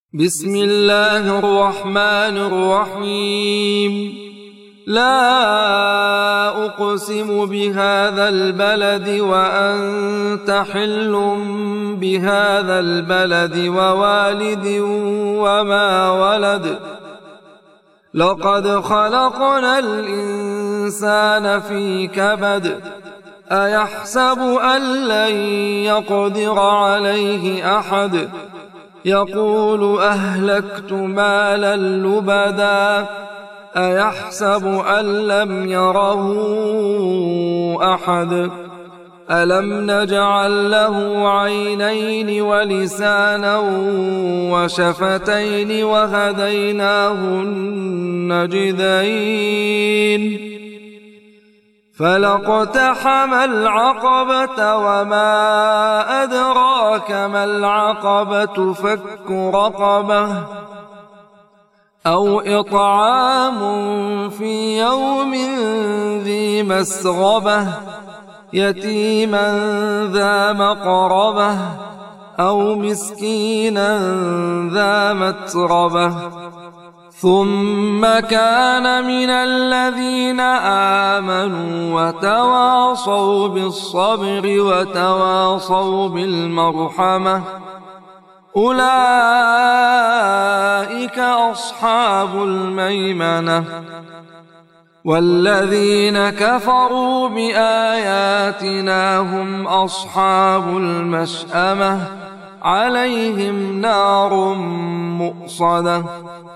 بسم الله الرحمن الرحيم. لا أقسم بهذا البلد وأنت حل بهذا البلد ووالد وما ولد لقد خلقنا الإنسان في كبد أيحسب أن لن يقدر عليه أحد يقول أهلكت مالا لبدا أيحسب أن لم يره أحد ألم نجعل له عينين ولسانا وشفتين وهديناه النجدين فلاقتحم العقبة وما أدراك ما العقبة فك رقبة أو إطعام في يوم ذي مسغبة يتيما ذا مقربة أو مسكينا ذا متربة ثم كان من الذين آمنوا وتواصوا بالصبر وتواصوا بالمرحمة أولئك أصحاب الميمنة والذين كفروا بآياتنا هم أصحاب المشأمة عليهم نار مؤصدة